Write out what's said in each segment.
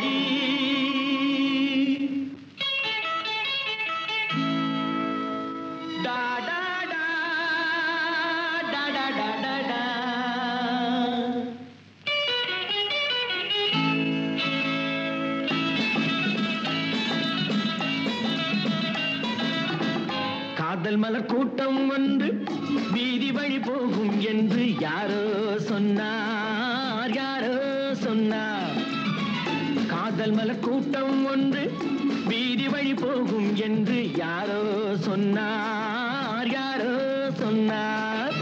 பாரடி. காதல் மலர் கூட்டம் ஒன்று வீதி வழி போகும் என்று யாரோ சொன்னார், யாரோ சொன்னார். காதல் மலர் கூட்டம் ஒன்று வீதி வழி போகும் என்று யாரோ சொன்னார், யாரோ சொன்னார்.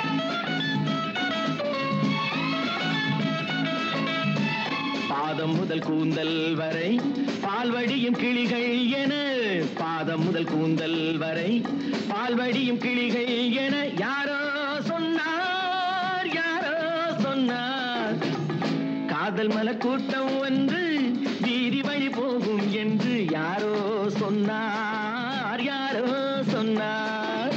பாதம் முதல் கூந்தல் வரை பால்வடியும் கிளிகள் என, பாதம் முதல் கூந்தல் வரை பால்வடியும் கிளிகள் என யாரோ சொன்னார், யாரோ சொன்னார். காதல் மலர் கூட்டம் ஒன்று வீதி வழி போகும் என்று யாரோ சொன்னார், யாரோ சொன்னார்.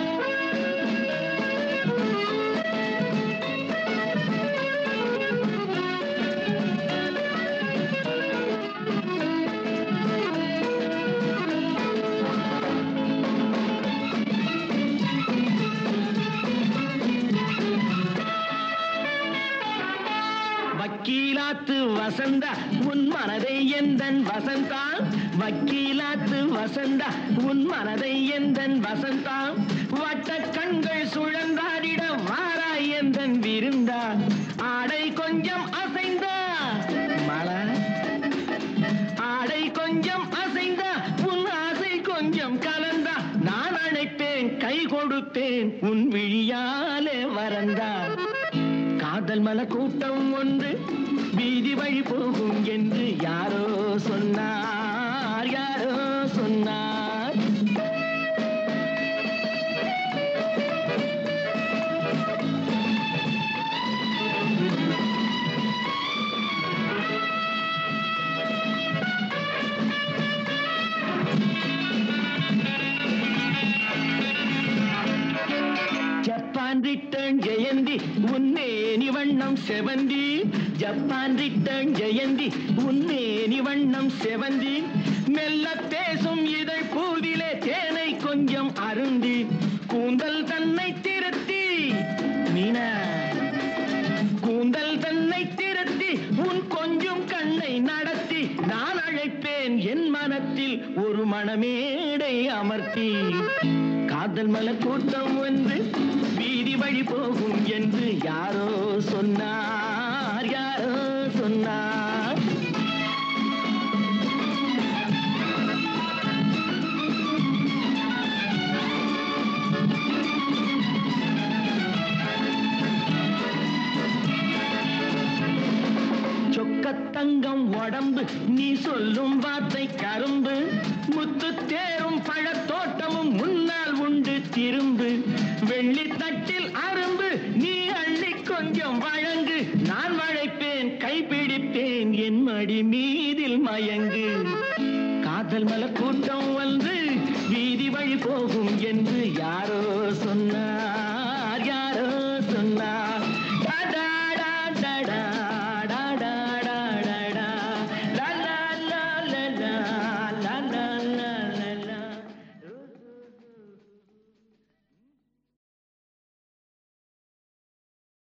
வக்கீலாத்து வசந்தா உன் மனதை எந்தன் வசந்தா, வக்கீலாத்து வசந்தா உன் மனதை எந்தன் வசந்தா. வட்ட கண்கள் சுழந்தாடிட வாராய் எந்தன் விருந்தா. ஆடை கொஞ்சம் அசைந்தா மழை, ஆடை கொஞ்சம் அசைந்தா உன் ஆசை கொஞ்சம் கலந்தா. நான் அழைப்பேன் கை கொடுப்பேன் உன் விழியாலே வரந்தா. காதல் மலர் கூட்டம் ஒன்று வீதி வழி போகும் என்று யாரோ சொன்னார், யாரோ சொன்னார். ஜப்பான் ரிட்டர்ன் ஜெயந்தி உன்னேனி வண்ணம் செவந்தி, ஜப்பான் ரிட்டர்ன் ஜெயந்தி உன்னேனி வண்ணம் செவந்தி. மெல்ல பேசும் இதழ் பூவிலே தேனை கொஞ்சம் அருந்தி, கூந்தல் தன்னை திருத்தி மீனா, கூந்தல் தன்னை திருத்தி உன் கொஞ்சம் கண்ணை நடத்தி. நான் அழைப்பேன் என் மனத்தில் ஒரு மணமேடை அமர்த்தி. காதல் மலர் கூட்டம் ஒன்று வீதி வழி போகும் என்று யாரோ சொன்னார், யாரோ சொன்னார். சொக்கத்தங்கம் உடம்பு நீ சொல்லும் வார்த்தை கரும்பு, முத்து தேரும் பழத்தோட்டமும் முன்னால் உண்டு திரும்பு. வெள்ளி தட்டில் அரும்பு நீ அள்ளி கொஞ்சம் வழங்கு. நான் வளைப்பேன் கைப்பிடிப்பேன் என் மடி மீதில் மயங்கு. காதல் மலர்